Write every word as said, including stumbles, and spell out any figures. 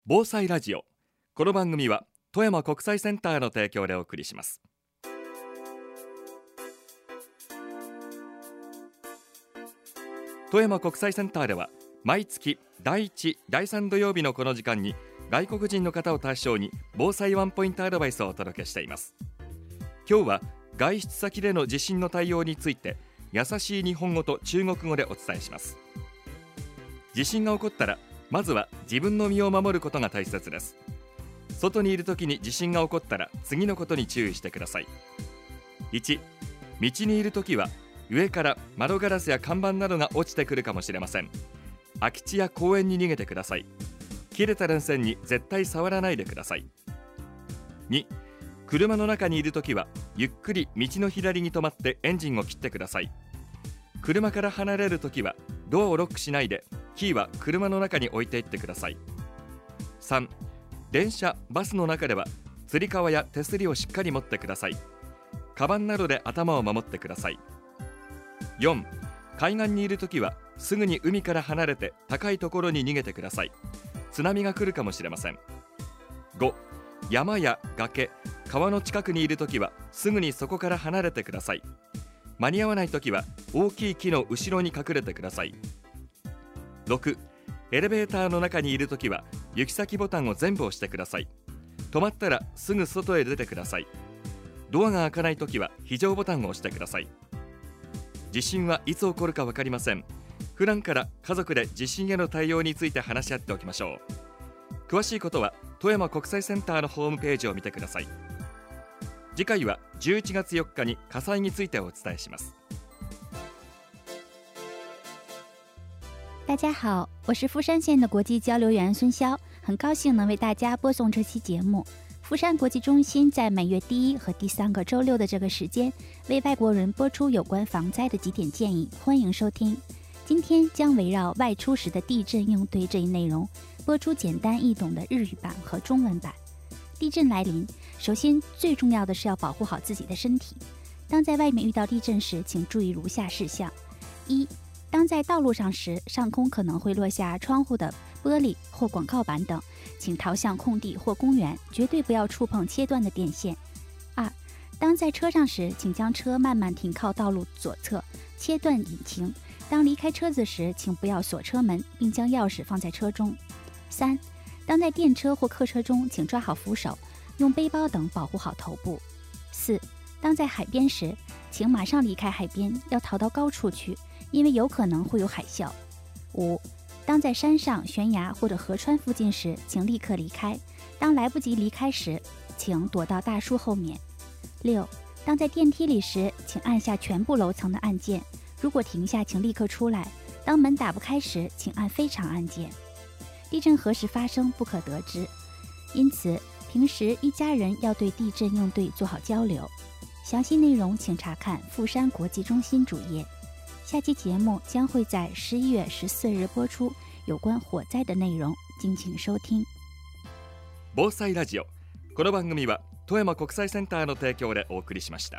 防災ラジオ。この番組は富山国際センターの提供でお送りします。富山国際センターでは毎月だいいち、だいさん土曜日のこの時間に外国人の方を対象に防災ワンポイントアドバイスをお届けしています。今日は外出先での地震の対応について優しい日本語と中国語でお伝えします。地震が起こったらまずは自分の身を守ることが大切です。外にいるときに地震が起こったら次のことに注意してください。いち、道にいるときは上から窓ガラスや看板などが落ちてくるかもしれません。空き地や公園に逃げてください。切れた電線に絶対触らないでください。に、車の中にいるときはゆっくり道の左に止まってエンジンを切ってください。車から離れるときはドアをロックしないでキーは車の中に置いていってください。さん、電車・バスの中ではつり革や手すりをしっかり持ってください。カバンなどで頭を守ってください。よん、海岸にいるときはすぐに海から離れて高いところに逃げてください。津波が来るかもしれません。ご、山や崖、川の近くにいるときはすぐにそこから離れてください。間に合わないときは大きい木の後ろに隠れてください。ろく、エレベーターの中にいるときは行き先ボタンを全部押してください。止まったらすぐ外へ出てください。ドアが開かないときは非常ボタンを押してください。地震はいつ起こるか分かりません。普段から家族で地震への対応について話し合っておきましょう。詳しいことは富山国際センターのホームページを見てください。次回はじゅういちがつよっかに火災についてお伝えします。 大家好，我是富山县的国际交流员孙潇，很高兴能为大家播送这期节目。富山国际中心在每月第一和第三个周六的这个时间，为外国人播出有关防灾的几点建议，欢迎收听。今天将围绕外出时的地震应对这一内容，播出简单易懂的日语版和中文版。地震来临，首先最重要的是要保护好自己的身体。当在外面遇到地震时，请注意如下事项：一、当在道路上时，上空可能会落下窗户的玻璃或广告板等，请逃向空地或公园，绝对不要触碰切断的电线。二、当在车上时，请将车慢慢停靠道路左侧，切断引擎。当离开车子时，请不要锁车门，并将钥匙放在车中。三、当在电车或客车中，请抓好扶手，用背包等保护好头部。四、当在海边时，请马上离开海边，要逃到高处去，因为有可能会有海啸。五、当在山上、悬崖或者河川附近时，请立刻离开。当来不及离开时，请躲到大树后面。六、当在电梯里时，请按下全部楼层的按键。如果停下，请立刻出来。当门打不开时，请按非常按键。地震何时发生不可得知，因此平时一家人要对地震应对做好交流。详细内容请查看富山国际中心主页。下期节目将会在十一月十四日播出，有关火灾的内容，敬请收听。 防災ラジオ。この番組は富山国際センターの提供でお送りしました。